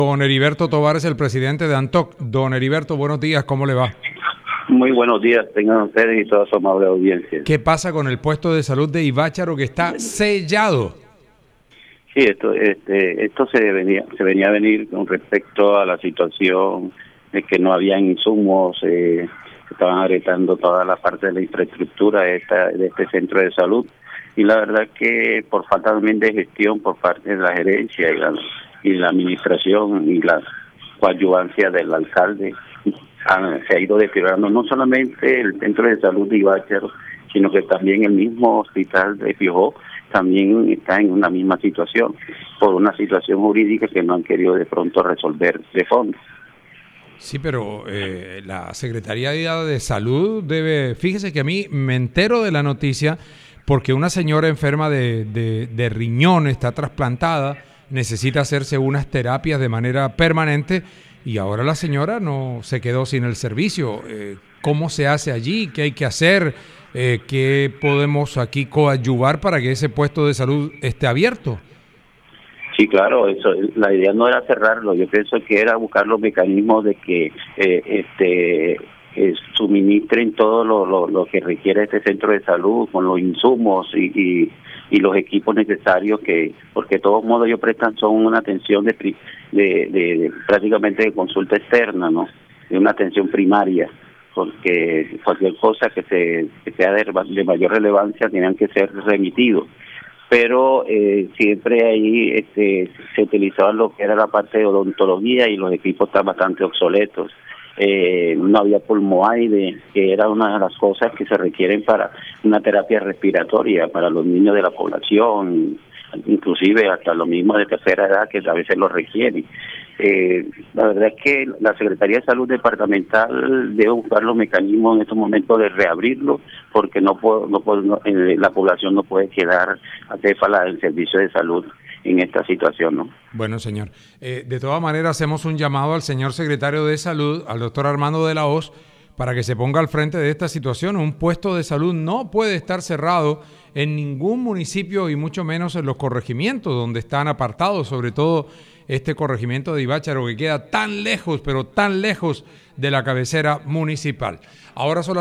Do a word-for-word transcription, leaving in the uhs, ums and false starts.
Don Heriberto Tovar es el presidente de ANTOC. Don Heriberto, buenos días, ¿cómo le va? Muy buenos días, tengan ustedes y toda su amable audiencia. ¿Qué pasa con el puesto de salud de Ibácharo que está sellado? Sí, esto este, esto se venía se venía a venir con respecto a la situación de que no habían insumos, eh, se estaban agrietando toda la parte de la infraestructura de, esta, de este centro de salud. Y la verdad que por falta también de gestión por parte de la gerencia y la, y la administración y la coadyuvancia del alcalde, han, se ha ido deteriorando no solamente el centro de salud de Ibácharo, sino que también el mismo hospital de Piojó también está en una misma situación, por una situación jurídica que no han querido de pronto resolver de fondo. Sí, pero eh, la Secretaría de Salud debe, fíjese que a mí me entero de la noticia porque una señora enferma de, de, de riñón está trasplantada, necesita hacerse unas terapias de manera permanente y ahora la señora no se quedó sin el servicio. Eh, ¿Cómo se hace allí? ¿Qué hay que hacer? Eh, ¿Qué podemos aquí coadyuvar para que ese puesto de salud esté abierto? Sí, claro, eso. La idea no era cerrarlo, yo pienso que era buscar los mecanismos de que eh, este eh, suministren todo lo, lo, lo que requiere este centro de salud con los insumos y, y, y los equipos necesarios, que porque de todos modos ellos prestan son una atención de, de, de, de prácticamente de consulta externa, ¿no? De una atención primaria, porque cualquier cosa que, se, que sea de, de mayor relevancia tenían que ser remitidos. Pero eh, siempre ahí este, se utilizaba lo que era la parte de odontología y los equipos están bastante obsoletos. Eh, no había pulmoaire, que era una de las cosas que se requieren para una terapia respiratoria para los niños de la población, inclusive hasta lo mismo de tercera edad que a veces lo requieren. Eh, la verdad es que la Secretaría de Salud Departamental debe buscar los mecanismos en estos momentos de reabrirlo, porque no puedo, no puedo, no, eh, la población no puede quedar acéfala del servicio de salud en esta situación, ¿no? Bueno, señor. Eh, de todas maneras, hacemos un llamado al señor secretario de Salud, al doctor Armando de la Hoz, para que se ponga al frente de esta situación. Un puesto de salud no puede estar cerrado en ningún municipio y mucho menos en los corregimientos donde están apartados, sobre todo este corregimiento de Ibácharo que queda tan lejos, pero tan lejos de la cabecera municipal. Ahora son las